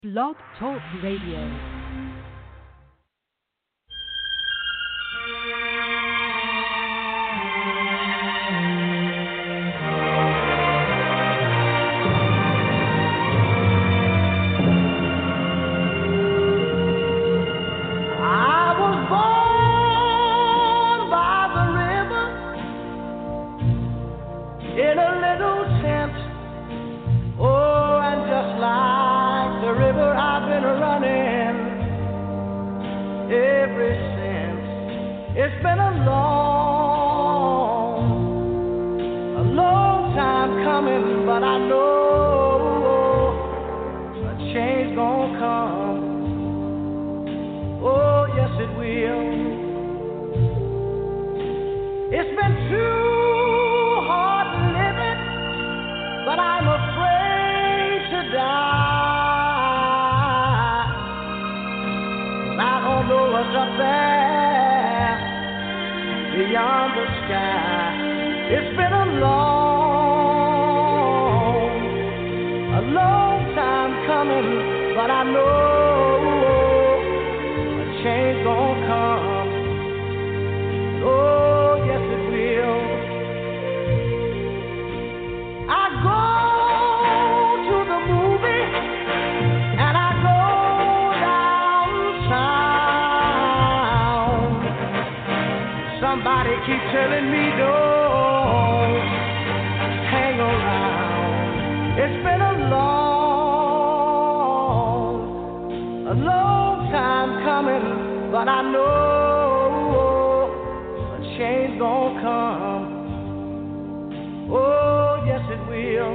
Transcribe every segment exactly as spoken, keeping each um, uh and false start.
Blog Talk Radio. It's been a long, a long time coming, but I know a change gonna come. Oh, yes it will. It's been too hard living, but I'm afraid to die. I don't know what's up there beyond the sky. It's been a long, a long time coming, but I know a change gonna come. Oh, yes it will. I go to the movie and I go downtown. Somebody keep telling me don't hang around. It's been a long, a long time coming, but I know a change gonna come. Oh, yes it will.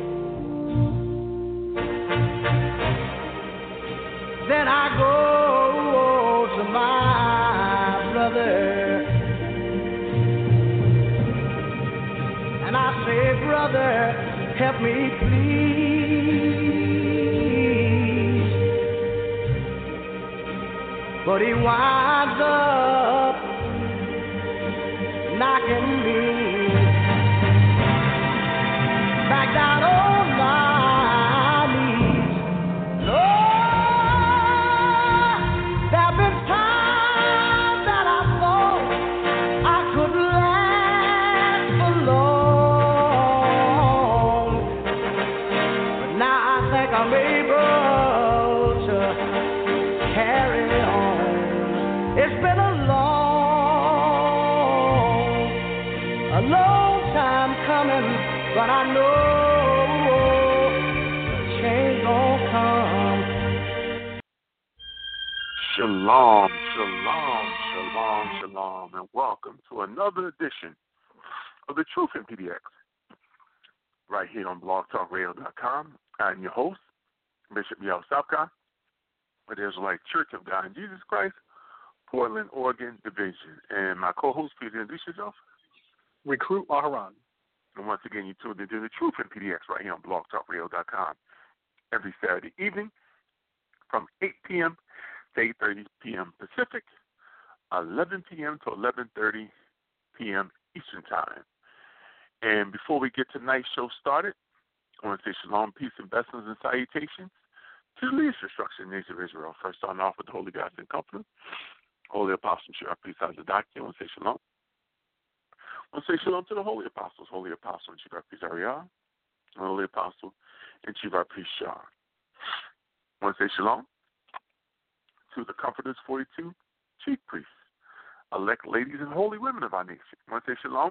Then I go to my brother. I say, brother, help me please. But he winds up knocking me back down on my knees. Lord, there have been times that I thought I could last for long. I'm able to carry on. It's been a long, a long time coming, but I know a change gonna come. Shalom, shalom, shalom, shalom, and welcome to another edition of the Truth in P D X, right here on blog talk radio dot com. I'm your host, Bishop Yel Sapka, with the Israelite Church of God in Jesus Christ, Portland, Oregon Division. And my co-host, please introduce yourself. Recruit Aharon. And once again, you tuned into the Truth in P D X right here on blog talk radio dot com every Saturday evening from eight p.m. to eight thirty p.m. Pacific, eleven p.m. to eleven thirty p.m. Eastern Time. And before we get tonight's show started, I want to say shalom, peace, and blessings and salutations to the leadership structure in the nation of Israel. First, starting off with the Holy Gods and Company, Holy Apostle Shirah Priest Zadaki. I want to say shalom. I want to say shalom to the Holy Apostles, Holy Apostle and Chief Priest Ariel, Holy Apostle and Chief Priest Shah. I want to say shalom to the Comforters forty-two Chief Priests, elect ladies and holy women of our nation. I want to say shalom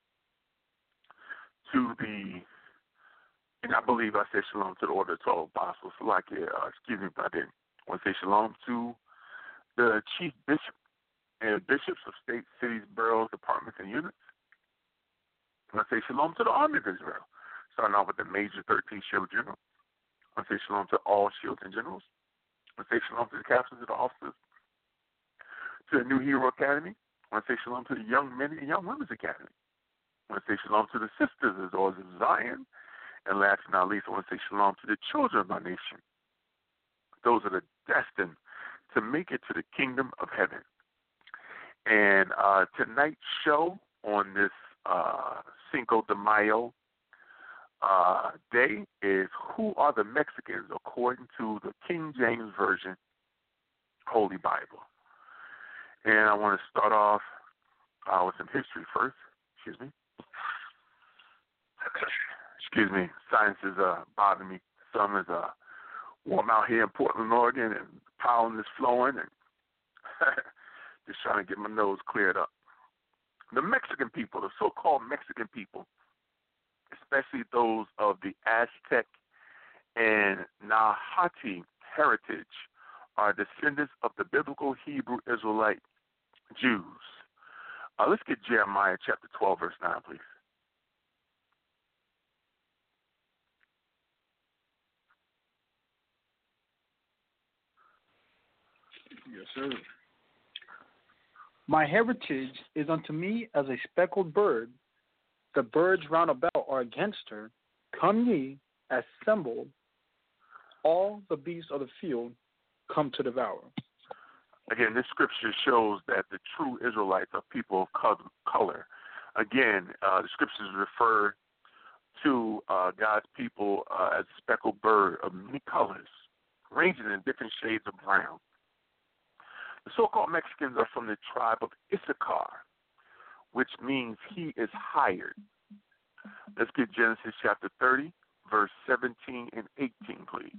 to the, and I believe I said shalom to the Order of twelve Apostles. Like, uh, excuse me if I didn't. I want to say shalom to the Chief Bishop and Bishops of states, cities, boroughs, departments, and units. I want to say shalom to the Army of Israel, starting off with the Major thirteenth Shield General. I want to say shalom to all shields and generals. I want to say shalom to the captains of the officers, to the New Hero Academy. I want to say shalom to the Young Men and Young Women's Academy. I want to say shalom to the sisters of the Daughters of Zion. And last but not least, I want to say shalom to the children of our nation. Those that are destined to make it to the kingdom of heaven. And uh, tonight's show on this uh, Cinco de Mayo uh, day is Who Are the Mexicans, according to the King James Version Holy Bible. And I want to start off uh, with some history first. Excuse me. Excuse me. Science is uh, bothering me. Some is uh, warm out here in Portland, Oregon, and pollen is flowing, and just trying to get my nose cleared up. The Mexican people, the so-called Mexican people, especially those of the Aztec and Nahuatl heritage, are descendants of the biblical Hebrew Israelite Jews. Uh, let's get Jeremiah chapter twelve, verse nine, please. Yes, sir. My heritage is unto me as a speckled bird. The birds round about are against her. Come ye, assemble, all the beasts of the field come to devour. Again, this scripture shows that the true Israelites are people of color. Again, uh, the scriptures refer to uh, God's people uh, as a speckled bird of many colors, ranging in different shades of brown. The so-called Mexicans are from the tribe of Issachar, which means he is hired. Let's get Genesis chapter thirty, verse seventeen and eighteen, please.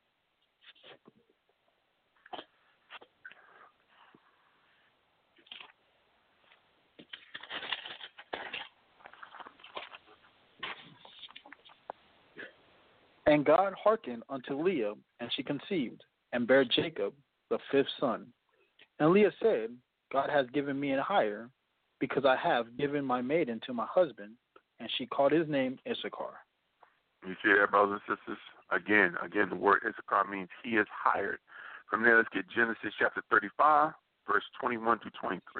And God hearkened unto Leah, and she conceived, and bare Jacob the fifth son. And Leah said, God has given me a hire, because I have given my maiden to my husband. And she called his name Issachar. You see that, brothers and sisters? Again, again, the word Issachar means he is hired. From there, let's get Genesis chapter thirty-five, verse twenty-one to twenty-three.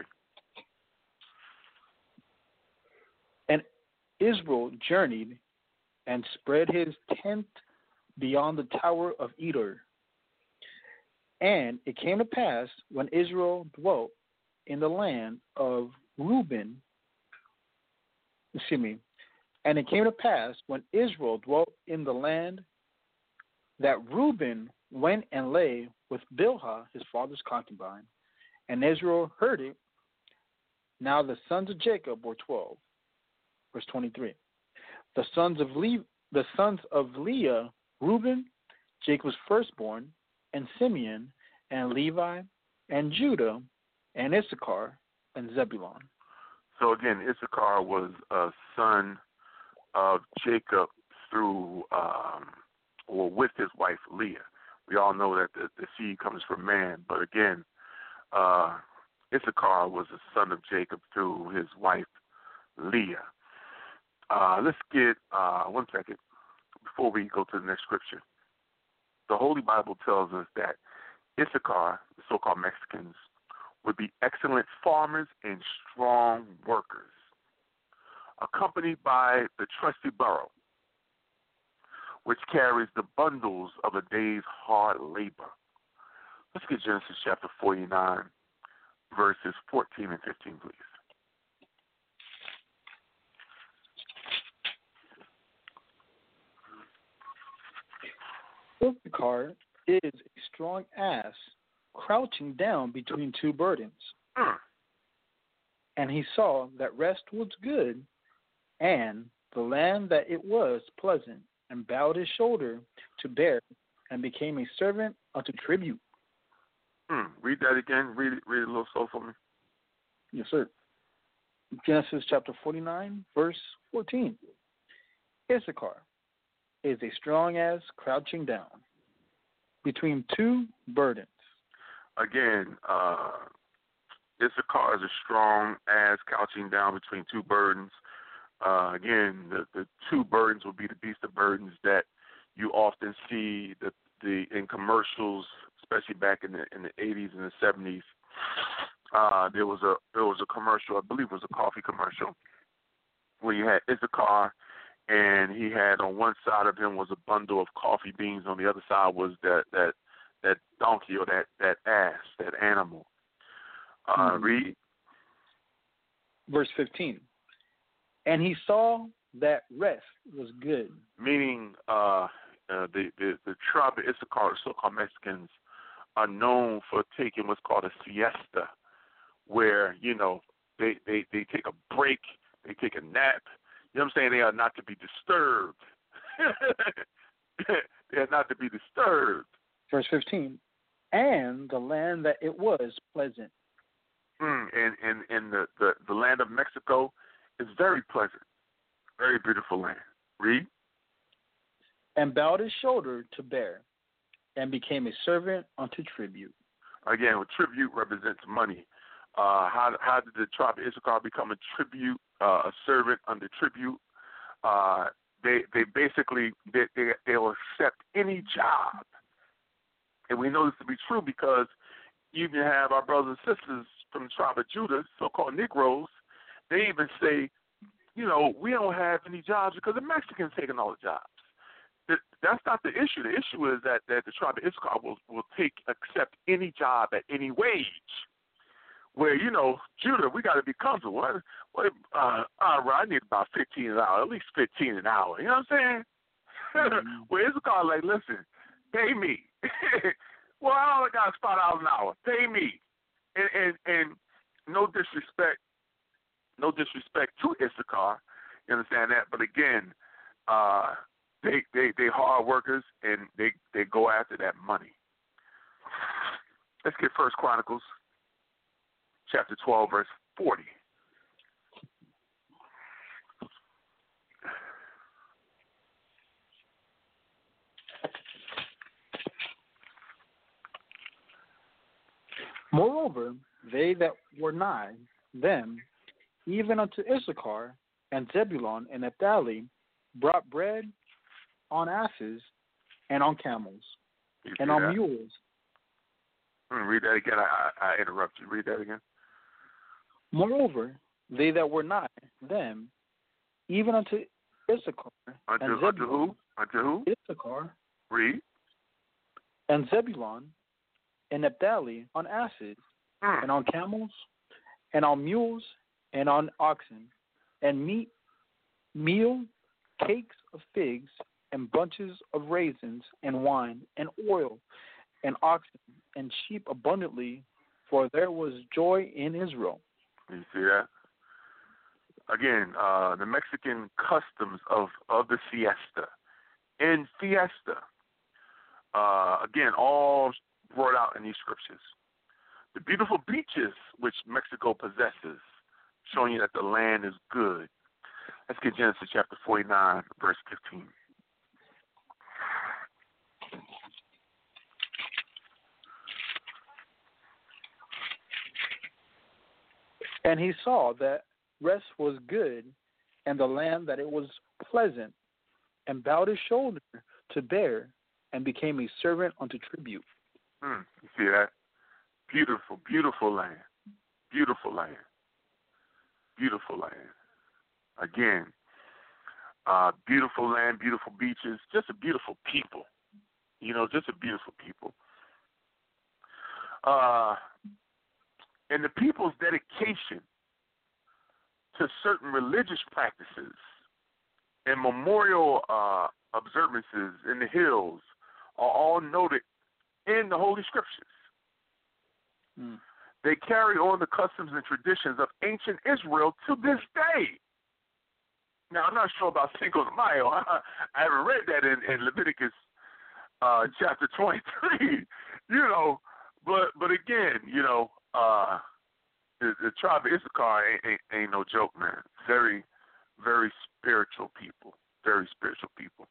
And Israel journeyed and spread his tent beyond the tower of Eder. And it came to pass, when Israel dwelt in the land of Reuben, excuse me, and it came to pass, when Israel dwelt in the land, that Reuben went and lay with Bilhah, his father's concubine, and Israel heard it. Now the sons of Jacob were twelve. Verse twenty-three. The sons of Le- the sons of Leah, Reuben, Jacob's firstborn, and Simeon, and Levi, and Judah, and Issachar, and Zebulun. So again, Issachar was a son of Jacob through, um, or with his wife Leah. We all know that the, the seed comes from man, but again, uh, Issachar was a son of Jacob through his wife Leah. Uh, let's get uh, one second before we go to the next scripture. The Holy Bible tells us that Issachar, the so-called Mexicans, would be excellent farmers and strong workers, accompanied by the trusty burro, which carries the bundles of a day's hard labor. Let's get Genesis chapter forty-nine, verses fourteen and fifteen, please. Issachar is a strong ass crouching down between two burdens. Mm. And he saw that rest was good, and the land that it was pleasant, and bowed his shoulder to bear, and became a servant unto tribute. Mm. Read that again. Read it, read it a little slow for me. Yes, sir. Genesis chapter forty-nine, verse fourteen. Issachar is a strong ass crouching down between two burdens. Again, uh, Issachar is a strong ass couching down between two burdens. Uh, again, the, the two burdens will be the beast of burdens that you often see the, the in commercials, especially back in the in the eighties and the seventies. Uh, there was a there was a commercial, I believe it was a coffee commercial, where you had Issachar, and he had on one side of him was a bundle of coffee beans, on the other side was that that that donkey or that, that ass, that animal. Uh, mm-hmm. Read. Verse fifteen. And he saw that rest was good, meaning uh, uh, the, the the tribe of Issachar, the so-called Mexicans, are known for taking what's called a siesta, where you know they they they take a break, they take a nap. You know what I'm saying? They are not to be disturbed. They are not to be disturbed. Verse fifteen, and the land that it was pleasant. Mm, and and, and the, the, the land of Mexico is very pleasant, very beautiful land. Read. And bowed his shoulder to bear, and became a servant unto tribute. Again, tribute represents money. Uh, how how did the tribe of Issachar become a tribute, uh, a servant under tribute? Uh, they they basically they, they they'll accept any job, and we know this to be true because you even have our brothers and sisters from the tribe of Judah, so-called Negroes. They even say, you know, we don't have any jobs because the Mexicans taking all the jobs. That, that's not the issue. The issue is that, that the tribe of Issachar will will take accept any job at any wage. Where, you know, Judah, we got to be comfortable. What, what, uh, all right, I need about fifteen an hour, at least fifteen an hour. You know what I'm saying? Mm-hmm. Where Issachar, like, listen, pay me. Well, I only got five dollars an hour. Pay me. And, and and no disrespect, no disrespect to Issachar. You understand that? But again, uh, they they they hard workers and they they go after that money. Let's get First Chronicles, chapter twelve, verse forty. Moreover, they that were nigh them, even unto Issachar and Zebulun and Naphtali, brought bread on asses and on camels and on that? mules. Read that again. I, I, I interrupt you. Read that again. Moreover, they that were nigh them, even unto Issachar unto, and Zebulun. Unto who? Unto who? Issachar. Read. And Zebulun and Naphtali on asses, mm. and on camels, and on mules, and on oxen, and meat, meal, cakes of figs, and bunches of raisins, and wine, and oil, and oxen, and sheep abundantly, for there was joy in Israel. You see that? Again, uh, the Mexican customs of, of the siesta. In fiesta, uh, again, all brought out in these scriptures. The beautiful beaches which Mexico possesses, showing you that the land is good. Let's get Genesis chapter forty-nine, verse fifteen. And he saw that rest was good, and the land that it was pleasant, and bowed his shoulder to bear, and became a servant unto tribute. Hmm. You see that? Beautiful, beautiful land. Beautiful land. Beautiful land. Again, uh, beautiful land, beautiful beaches, just a beautiful people. You know, just a beautiful people. Uh, and the people's dedication to certain religious practices and memorial uh, observances in the hills are all noted in the Holy Scriptures. Mm. They carry on the customs and traditions of ancient Israel to this day. Now, I'm not sure about Cinco de Mayo. I, I haven't read that in, in Leviticus uh, chapter twenty-three, you know. But but again, you know, uh, the, the tribe of Issachar ain't, ain't, ain't no joke, man. Very, very spiritual people. Very spiritual people.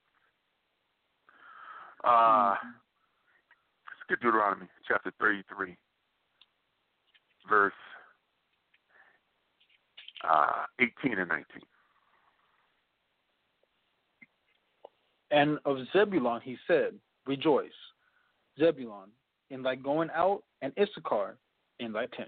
Uh, mm-hmm. Let's get Deuteronomy chapter thirty-three, verse uh, eighteen and nineteen. And of Zebulun he said, rejoice, Zebulun, in thy going out, and Issachar in thy tents.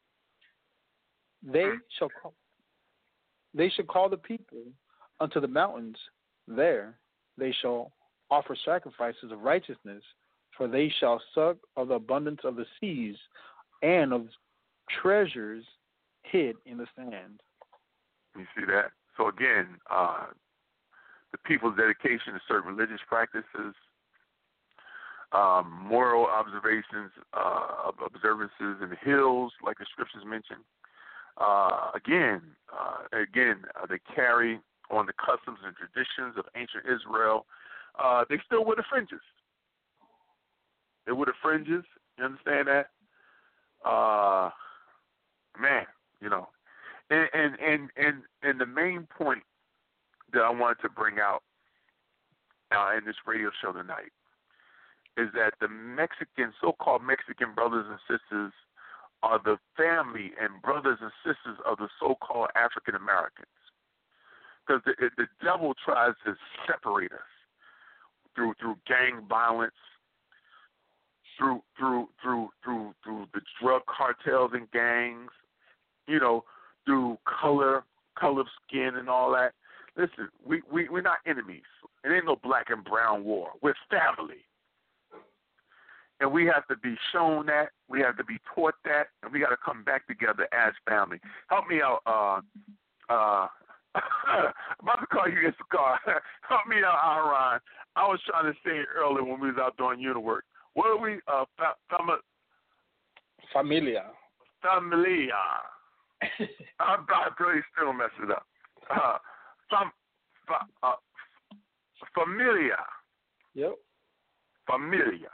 They shall call, they shall call the people unto the mountains. There they shall offer sacrifices of righteousness, for they shall suck of the abundance of the seas and of treasures hid in the sand. You see that? So again, uh, the people's dedication to certain religious practices, um, moral observations, uh, observances in the hills, like the scriptures mention. Uh, again, uh, again, uh, they carry on the customs and traditions of ancient Israel. Uh, they still wear the fringes. They wear the fringes. You understand that? Uh, man, you know, and and and and, and the main point that I wanted to bring out uh, in this radio show tonight is that the Mexican, so-called Mexican brothers and sisters are the family and brothers and sisters of the so-called African Americans. Because the, the devil tries to separate us through through gang violence, through through through through through the drug cartels and gangs, you know, through color, color of skin and all that. Listen, we, we, we're not enemies. It ain't no black and brown war. We're family. And we have to be shown that. We have to be taught that. And we got to come back together as family. Help me out. Uh, uh, I'm about to call you against the car. Help me out, Aaron. I was trying to say it earlier when we was out doing unit work. What are we? Uh, fam- Familia. Familia. I'm about to really still mess it up. Uh, fam- fa- uh, familia. Yep. Familia.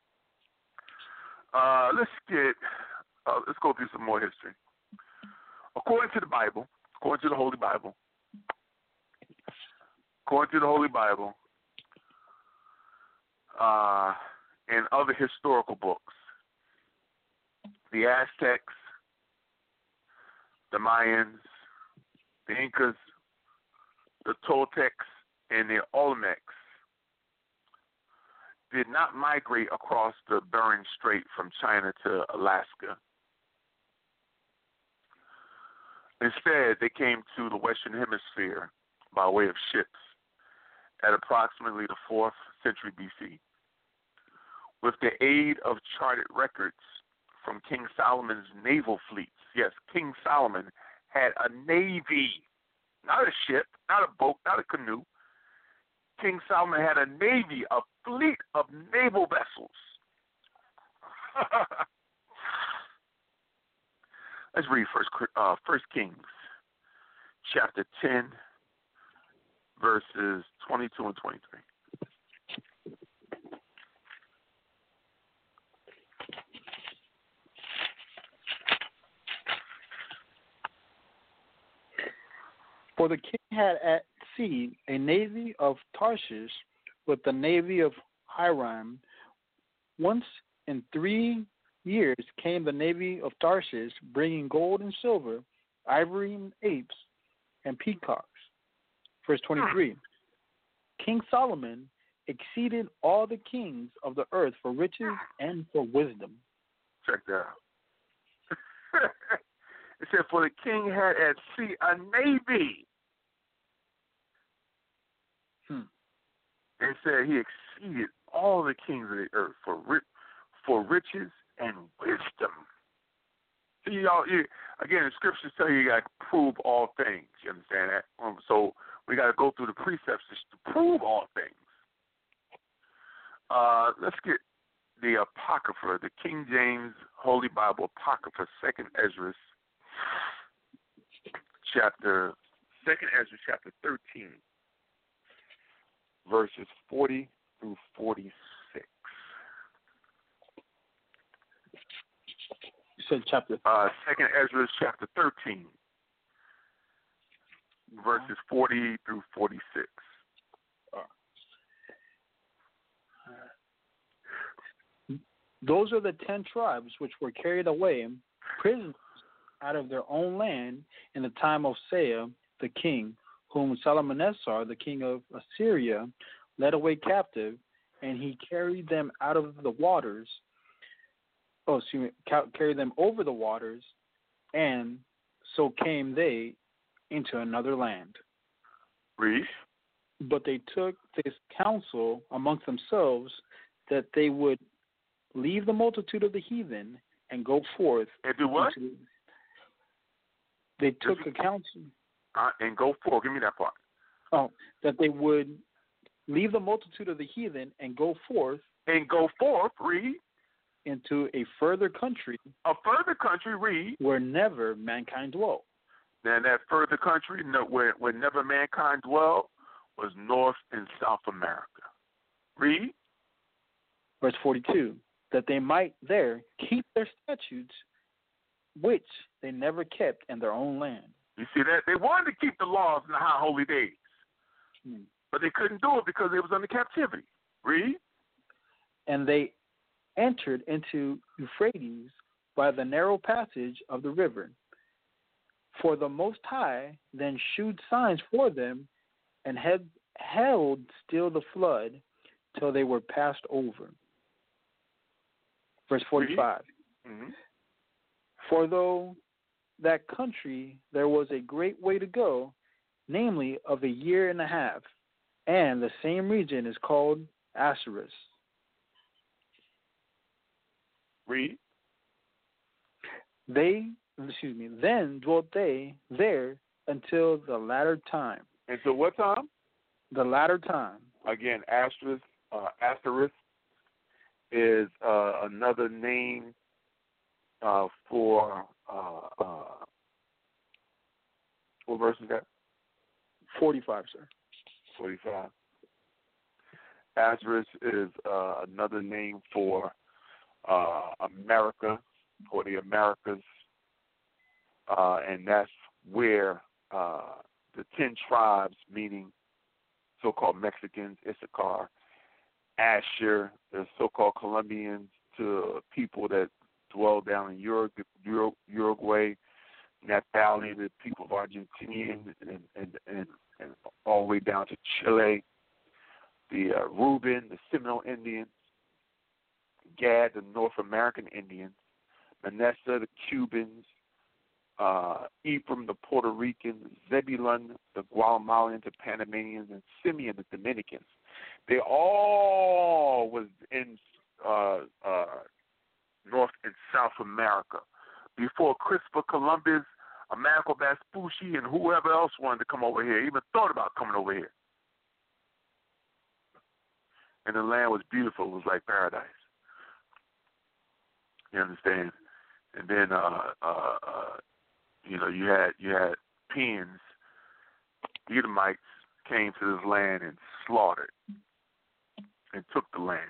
Uh, let's get, uh, let's go through some more history. According to the Bible, according to the Holy Bible, according to the Holy Bible, uh, and other historical books, the Aztecs, the Mayans, the Incas, the Toltecs, and the Olmecs did not migrate across the Bering Strait from China to Alaska. Instead, they came to the Western Hemisphere by way of ships at approximately the fourth century B C. With the aid of charted records from King Solomon's naval fleets. Yes, King Solomon had a navy, not a ship, not a boat, not a canoe. King Solomon had a navy, a fleet of naval vessels. Let's read First, uh, First Kings, chapter ten, verses twenty-two and twenty-three. For the king had at sea a navy of Tarshish with the navy of Hiram. Once in three years came the navy of Tarshish, bringing gold and silver, ivory and apes, and peacocks. Verse twenty-three. King Solomon exceeded all the kings of the earth for riches and for wisdom. Check that out. It said, for the king had at sea a navy. Hmm. It said he exceeded all the kings of the earth for ri- for riches and wisdom. See, y'all, you, again, the scriptures tell you you got to prove all things. You understand that? Um, so we got to go through the precepts just to prove all things. Uh, let's get the Apocrypha, the King James Holy Bible Apocrypha, Second Ezra, chapter Second Ezra, chapter thirteen, verses forty through forty-six. You said chapter. Uh, Second Ezra, chapter thirteen, verses forty through forty-six. Those are the ten tribes which were carried away prisoners out of their own land in the time of Seah the king, whom Salmanasar, the king of Assyria, led away captive, and he carried them out of the waters. Oh, excuse me, ca- carried them over the waters, and so came they into another land. Read. But they took this counsel amongst themselves that they would leave the multitude of the heathen and go forth. And do what? Into, they took a counsel. Uh, and go forth. Give me that part. Oh, that they would leave the multitude of the heathen and go forth And go forth, read, into a further country a further country, read. where never mankind dwelt. Then that further country no, where, where never mankind dwelled was North and South America. Read. Verse forty-two, that they might there keep their statutes, which they never kept in their own land. You see that? They wanted to keep the laws in the high holy days, Hmm. but they couldn't do it because they was under captivity. Read. And they entered into Euphrates by the narrow passage of the river. For the Most High then shewed signs for them, and had held still the flood till they were passed over. Verse forty-five. Mm-hmm. For though that country there was a great way to go, namely of a year and a half, and the same region is called Asherus. Read. They, excuse me, then dwelt they there until the latter time. Until what time? The latter time. Again, asterisk, uh, asterisk is uh, another name uh, for uh, uh, what verse is that? Forty-five, sir. Forty-five. Asterisk is uh, another name for uh, America or the Americas, uh, and that's where uh, the ten tribes, meaning so-called Mexicans, Issachar, Asher, the so-called Colombians, to people that dwell down in Uruguay, Uruguay in that valley, the people of Argentina, and, and, and, and all the way down to Chile, the uh, Reuben, the Seminole Indians, Gad, the North American Indians, Manasseh, the Cubans, uh, Ephraim, the Puerto Ricans, Zebulun, the Guatemalans, the Panamanians, and Simeon, the Dominicans. They all was in uh, uh, North and South America before Christopher Columbus, Amerigo Vespucci, and whoever else wanted to come over here, even thought about coming over here. And the land was beautiful. It was like paradise. You understand? And then, uh, uh, uh, you know, you had you had Peons, Edomites came to this land and slaughtered and took the land.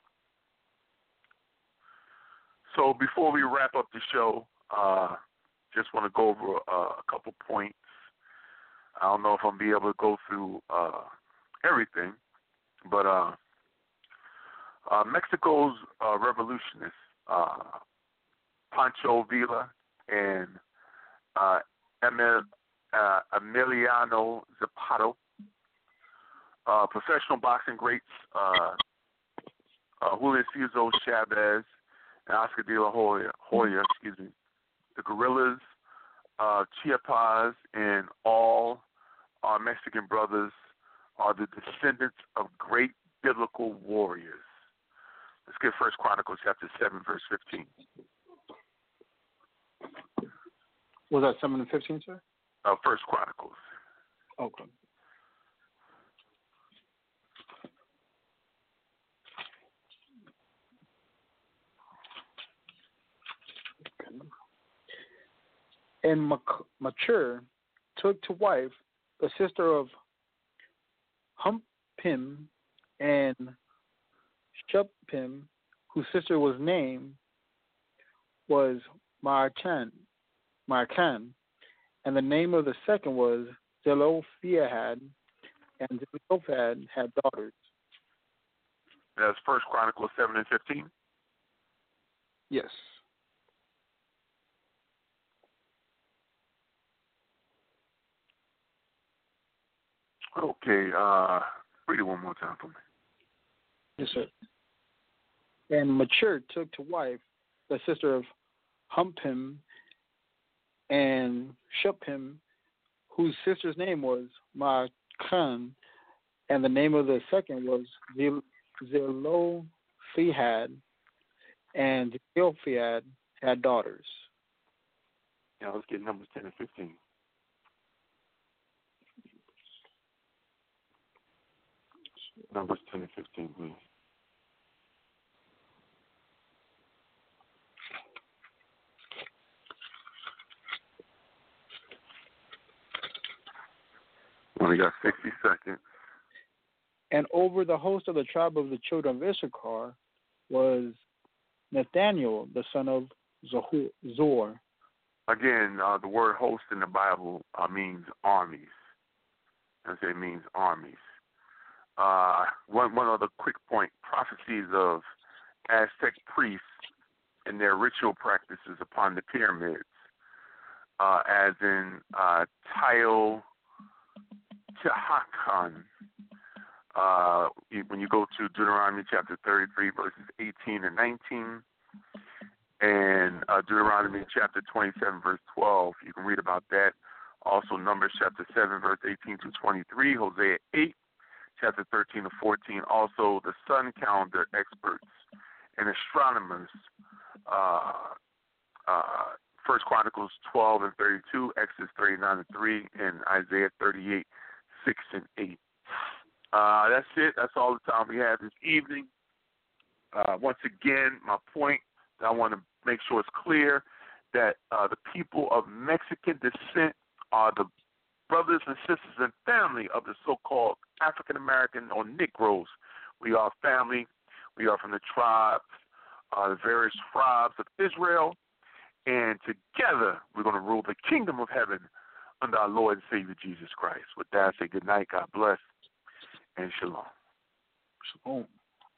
So before we wrap up the show, uh, just want to go over uh, a couple points. I don't know if I'm be able to go through uh, everything, but uh, uh, Mexico's uh, revolutionists, uh, Pancho Villa and uh, Emil, uh, Emiliano Zapata, uh, professional boxing greats uh, uh, Julio Cesar Chavez and Oscar De La Hoya, Hoya excuse me, the guerrillas, uh, Chiapas, and all our Mexican brothers are the descendants of great biblical warriors. Let's get First Chronicles chapter seven, verse fifteen. Was that seven and fifteen, sir? Uh, First Chronicles. Okay. And Mature took to wife the sister of Humpim and Shuppim, whose sister was named was Marchan, Marcan, and the name of the second was Zelophehad, and Zelophehad had daughters. That's First Chronicles seven and fifteen. Yes. Okay, uh, read it one more time for me. Yes, sir. And Mature took to wife the sister of Humpim and Shuppim, whose sister's name was Maachan, and the name of the second was Zelophehad, and Zelophehad had daughters. Now let's get Numbers ten and fifteen. Numbers ten and fifteen, please. Only got sixty seconds. And over the host of the tribe of the children of Issachar was Nathaniel, the son of Zor. Again, uh, the word host in the Bible uh, means armies. I say it means armies. Uh, one one other quick point: prophecies of Aztec priests and their ritual practices upon the pyramids, uh, as in uh, Teotihuacan. Uh, when you go to Deuteronomy chapter thirty-three, verses eighteen and nineteen, and uh, Deuteronomy chapter twenty-seven, verse twelve, you can read about that. Also, Numbers chapter seven, verse eighteen to twenty-three, Hosea eight, chapter thirteen to fourteen. Also, the sun calendar experts and astronomers, uh, uh, First Chronicles twelve and thirty-two, Exodus thirty-nine and three, and Isaiah thirty-eight, six and eight. Uh, that's it. That's all the time we have this evening. Uh, once again, my point that I want to make sure it's clear that uh, the people of Mexican descent are the brothers and sisters and family of the so-called African American or Negroes. We are family. We are from the tribes, uh, the various tribes of Israel, and together we're going to rule the kingdom of heaven under our Lord and Savior Jesus Christ. With that, I say good night, God bless, and shalom. Shalom.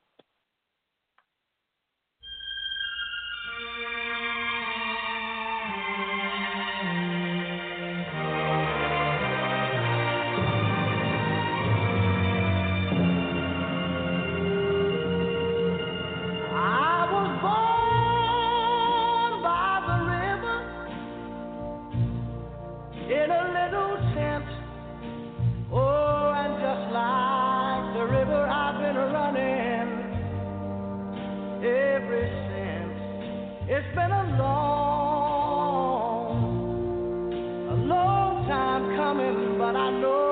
It's been a long, a long time coming, but I know